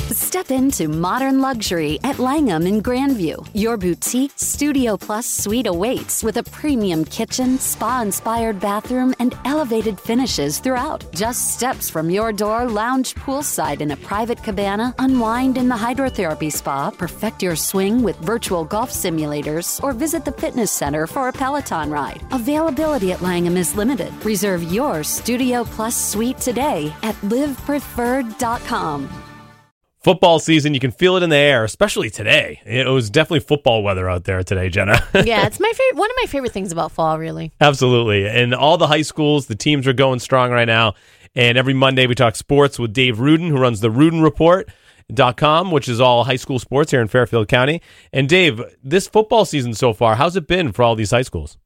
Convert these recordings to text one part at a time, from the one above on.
Step into modern luxury at Langham in Grandview. Your boutique Studio Plus suite awaits with a premium kitchen, spa-inspired bathroom, and elevated finishes throughout. Just steps from your door, lounge poolside in a private cabana, unwind in the hydrotherapy spa, perfect your swing with virtual golf simulators, or visit the fitness center for a Peloton ride. Availability at Langham is limited. Reserve your Studio Plus suite today at livepreferred.com. Football season, you can feel it in the air, especially today. It was definitely football weather out there today, Jenna. Yeah, it's my favorite. One of my favorite things about fall, really. Absolutely. And all the high schools, the teams are going strong right now. And every Monday we talk sports with Dave Rudin, who runs the RudinReport.com, which is all high school sports here in Fairfield County. And Dave, this football season so far, how's it been for all these high schools?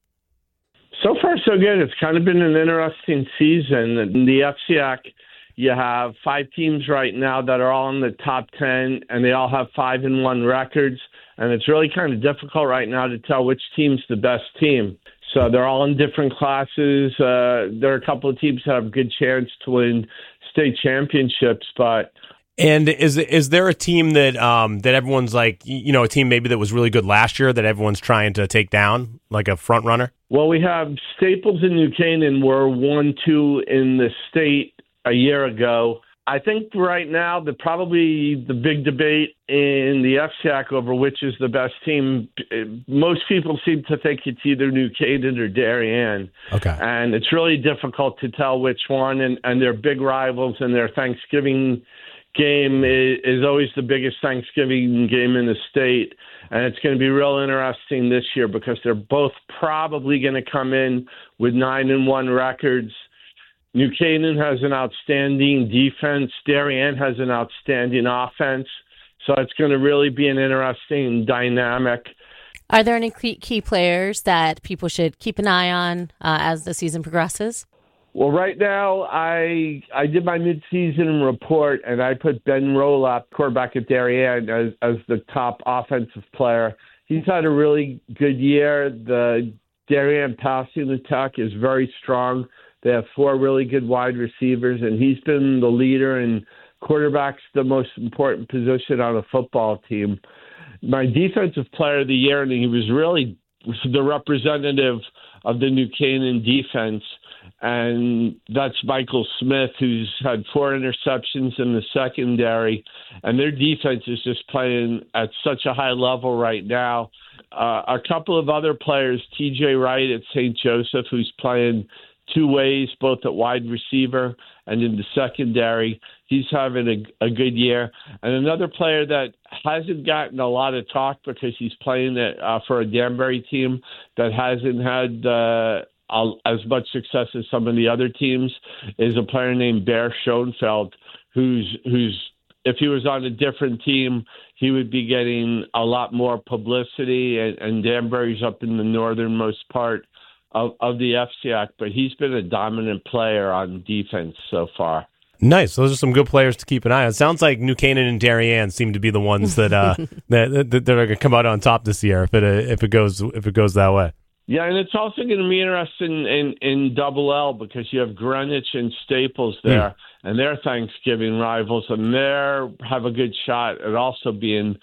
So far, so good. It's kind of been an interesting season. In the FCIAC, you have 5 teams right now that are all in the top 10, and they all have 5-1 records. And it's really kind of difficult right now to tell which team's the best team. So they're all in different classes. There are a couple of teams that have a good chance to win state championships, but. And is there a team that that everyone's like, you know, a team maybe that was really good last year that everyone's trying to take down, like a front runner? Well, we have Staples and New Canaan were 1-2 in the state a year ago. I think right now probably the big debate in the FCIAC over which is the best team, most people seem to think it's either New Canaan or Darien. Okay. And it's really difficult to tell which one, and they're big rivals, and their Thanksgiving game is always the biggest Thanksgiving game in the state. And it's going to be real interesting this year because they're both probably going to come in with 9-1 records. New Canaan has an outstanding defense. Darien has an outstanding offense. So it's going to really be an interesting dynamic. Are there any key players that people should keep an eye on as the season progresses? Well, right now, I did my midseason report, and I put Ben Rolap, quarterback at Darien, as the top offensive player. He's had a really good year. The Darien passing attack is very strong. They have 4 really good wide receivers, and he's been the leader, and quarterback's the most important position on a football team. My defensive player of the year, and he was really the representative of the New Canaan defense, and that's Michael Smith, who's had 4 interceptions in the secondary, and their defense is just playing at such a high level right now. A couple of other players, TJ Wright at St. Joseph, who's playing 2 ways, both at wide receiver and in the secondary. He's having a good year. And another player that hasn't gotten a lot of talk because he's playing for a Danbury team that hasn't had as much success as some of the other teams is a player named Bear Schoenfeld, who's if he was on a different team, he would be getting a lot more publicity, and Danbury's up in the northernmost part of the FCIAC, but he's been a dominant player on defense so far. Nice. Those are some good players to keep an eye on. It sounds like New Canaan and Darien seem to be the ones that that are going to come out on top this year if it goes that way. Yeah, and it's also going to be interesting in Double L because you have Greenwich and Staples there, and they're Thanksgiving rivals, and they have a good shot at also being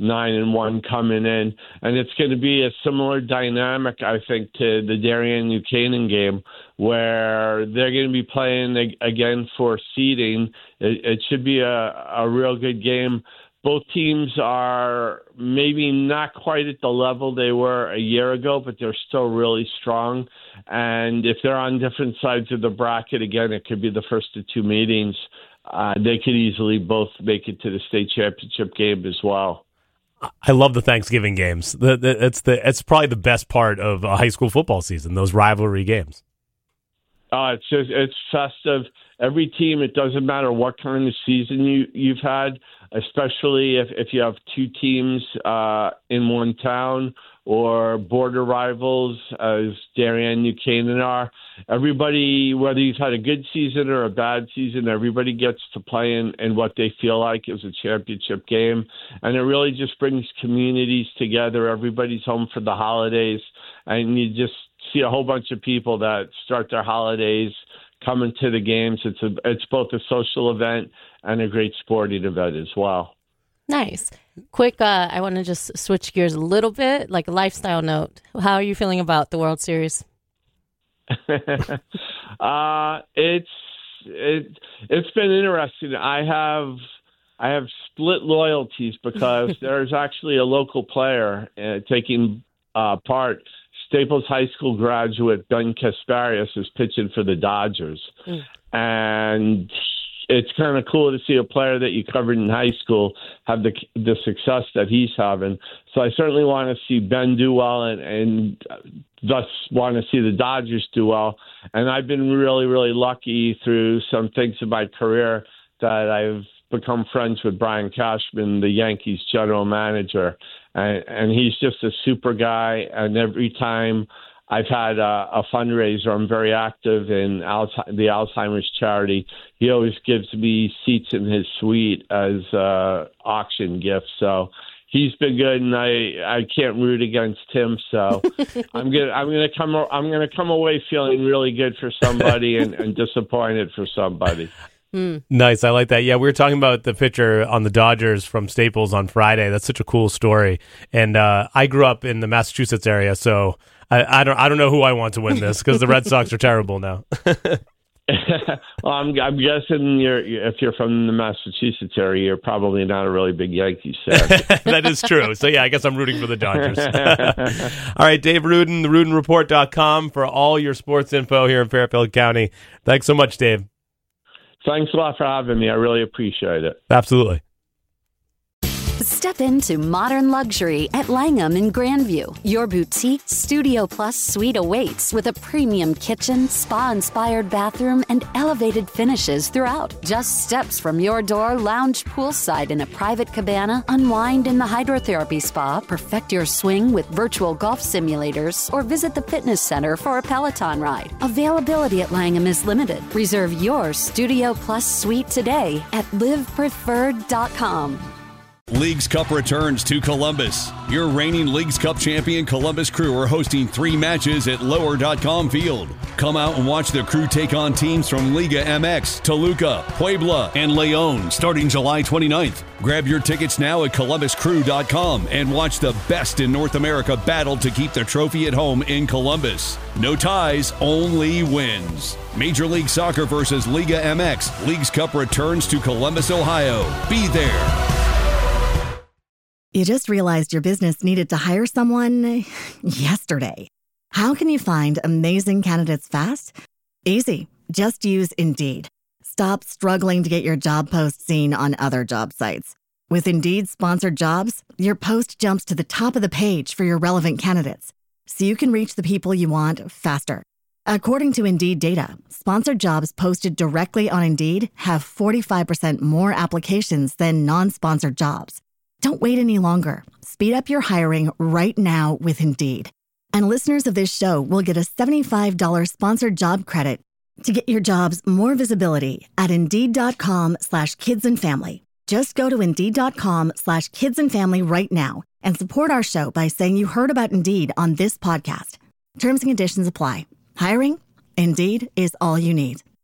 9-1 coming in. And it's going to be a similar dynamic, I think, to the Darien New Canaan game, where they're going to be playing again for seeding. It should be a real good game. Both teams are maybe not quite at the level they were a year ago, but they're still really strong. And if they're on different sides of the bracket, again, it could be the first of 2 meetings. They could easily both make it to the state championship game as well. I love the Thanksgiving games. It's probably the best part of a high school football season, those rivalry games. It's festive. Every team, it doesn't matter what kind of season you've had, especially if you have 2 teams in one town or border rivals, as Darien and New Canaan are. Everybody, whether you've had a good season or a bad season, everybody gets to play in what they feel like is a championship game. And it really just brings communities together. Everybody's home for the holidays, and you just see a whole bunch of people that start their holidays coming to the games. It's both a social event a great sporting event as well. Nice. Quick, I want to just switch gears a little bit, like a lifestyle note. How are you feeling about the World Series? It's been interesting. I have split loyalties because there's actually a local player taking part. Staples High School graduate Ben Kasparius is pitching for the Dodgers, and it's kind of cool to see a player that you covered in high school have the success that he's having. So I certainly want to see Ben do well, and thus want to see the Dodgers do well. And I've been really, really lucky through some things in my career that I've become friends with Brian Cashman, the Yankees general manager. And he's just a super guy. And every time I've had a fundraiser, I'm very active in the Alzheimer's charity. He always gives me seats in his suite as auction gifts. So he's been good, and I can't root against him. So I'm gonna come away feeling really good for somebody and disappointed for somebody. Nice. I like that. Yeah, we were talking about the pitcher on the Dodgers from Staples on Friday. That's such a cool story. And I grew up in the Massachusetts area, so I don't know who I want to win this because the Red Sox are terrible now. Well, I'm guessing if you're from the Massachusetts area, you're probably not a really big Yankees fan. That is true. So, yeah, I guess I'm rooting for the Dodgers. All right, Dave Rudin, theRudinReport.com for all your sports info here in Fairfield County. Thanks so much, Dave. Thanks a lot for having me. I really appreciate it. Absolutely. Step into modern luxury at Langham in Grandview. Your boutique Studio Plus suite awaits with a premium kitchen, spa-inspired bathroom, and elevated finishes throughout. Just steps from your door, lounge poolside in a private cabana, unwind in the hydrotherapy spa, perfect your swing with virtual golf simulators, or visit the fitness center for a Peloton ride. Availability at Langham is limited. Reserve your Studio Plus suite today at livepreferred.com. Leagues Cup returns to Columbus. Your reigning Leagues Cup champion Columbus Crew are hosting 3 matches at Lower.com Field. Come out and watch the Crew take on teams from Liga MX, Toluca, Puebla, and León starting July 29th. Grab your tickets now at ColumbusCrew.com and watch the best in North America battle to keep the trophy at home in Columbus. No ties, only wins. Major League Soccer versus Liga MX. Leagues Cup returns to Columbus, Ohio. Be there. You just realized your business needed to hire someone yesterday. How can you find amazing candidates fast? Easy. Just use Indeed. Stop struggling to get your job post seen on other job sites. With Indeed sponsored jobs, your post jumps to the top of the page for your relevant candidates, so you can reach the people you want faster. According to Indeed data, sponsored jobs posted directly on Indeed have 45% more applications than non-sponsored jobs. Don't wait any longer. Speed up your hiring right now with Indeed. And listeners of this show will get a $75 sponsored job credit to get your jobs more visibility at Indeed.com/kidsandfamily. Just go to Indeed.com/kidsandfamily right now and support our show by saying you heard about Indeed on this podcast. Terms and conditions apply. Hiring? Indeed is all you need.